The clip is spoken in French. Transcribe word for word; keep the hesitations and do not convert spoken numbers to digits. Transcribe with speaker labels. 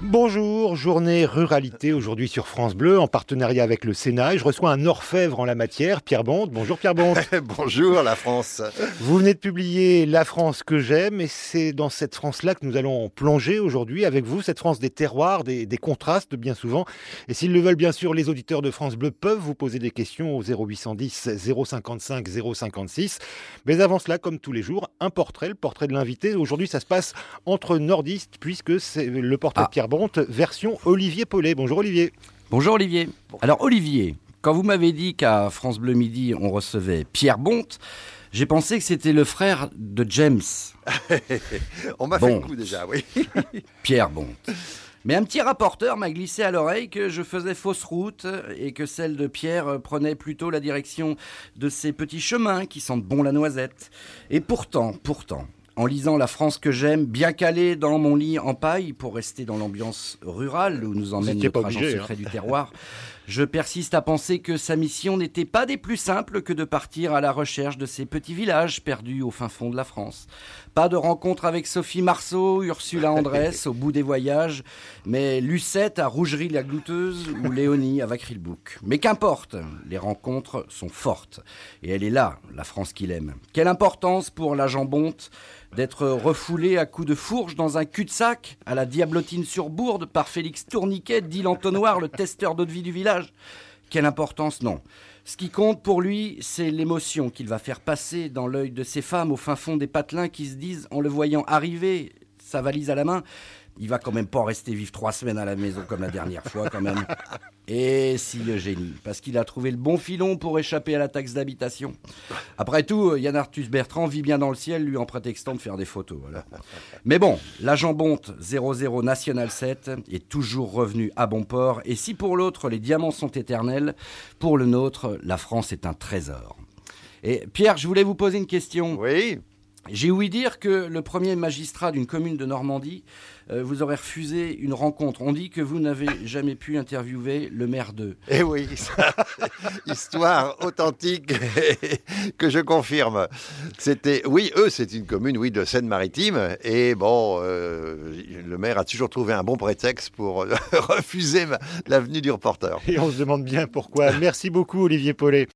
Speaker 1: Bonjour, journée ruralité aujourd'hui sur France Bleu en partenariat avec le Sénat. Et je reçois un orfèvre en la matière, Pierre Bonte. Bonjour Pierre Bonte.
Speaker 2: Bonjour la France.
Speaker 1: Vous venez de publier La France que j'aime et c'est dans cette France-là que nous allons plonger aujourd'hui avec vous, cette France des terroirs, des, des contrastes bien souvent. Et s'ils le veulent bien sûr, les auditeurs de France Bleu peuvent vous poser des questions au zéro huit cent dix zéro cinquante-cinq zéro cinquante-six. Mais avant cela, comme tous les jours, un portrait, le portrait de l'invité. Aujourd'hui ça se passe entre nordistes puisque c'est le portrait ah. de Pierre Bonte, version Olivier Paulet. Bonjour Olivier.
Speaker 3: Bonjour Olivier. Alors Olivier, quand vous m'avez dit qu'à France Bleu Midi, on recevait Pierre Bonte, j'ai pensé que c'était le frère de James.
Speaker 2: On m'a
Speaker 3: Bonte.
Speaker 2: fait le coup déjà, oui.
Speaker 3: Pierre Bonte. Mais un petit rapporteur m'a glissé à l'oreille que je faisais fausse route et que celle de Pierre prenait plutôt la direction de ces petits chemins qui sentent bon la noisette. Et pourtant, pourtant... en lisant La France que j'aime, bien calé dans mon lit en paille, pour rester dans l'ambiance rurale où nous emmène notre agent secret hein. du terroir, je persiste à penser que sa mission n'était pas des plus simples que de partir à la recherche de ces petits villages perdus au fin fond de la France. Pas de rencontre avec Sophie Marceau, Ursula Andress au bout des voyages, mais Lucette à Rougerie la Glouteuse ou Léonie à Vacry-le-Bouc. Mais qu'importe, les rencontres sont fortes. Et elle est là, la France qu'il aime. Quelle importance pour l'agent Bonte d'être refoulé à coups de fourche dans un cul-de-sac à la Diablotine-sur-Bourde par Félix Tourniquet, dit l'entonnoir, le testeur d'eau-de-vie du village. Quelle importance, non. Ce qui compte pour lui, c'est l'émotion qu'il va faire passer dans l'œil de ces femmes au fin fond des patelins qui se disent, en le voyant arriver, sa valise à la main, il va quand même pas rester vivre trois semaines à la maison comme la dernière fois quand même. Et si le génie, parce qu'il a trouvé le bon filon pour échapper à la taxe d'habitation. Après tout, Yann Arthus Bertrand vit bien dans le ciel, lui en prétextant de faire des photos. Voilà. Mais bon, l'agent Bonte zéro zéro National sept est toujours revenu à bon port. Et si pour l'autre, les diamants sont éternels, pour le nôtre, la France est un trésor. Et Pierre, je voulais vous poser une question.
Speaker 2: Oui.
Speaker 3: J'ai ouï dire que le premier magistrat d'une commune de Normandie euh, vous aurait refusé une rencontre. On dit que vous n'avez jamais pu interviewer le maire d'eux.
Speaker 2: Eh oui, ça, histoire authentique que je confirme. C'était, oui, eux, c'est une commune, oui, de Seine-Maritime. Et bon, euh, le maire a toujours trouvé un bon prétexte pour refuser ma, la venue du reporter.
Speaker 1: Et on se demande bien pourquoi. Merci beaucoup Olivier Paulet.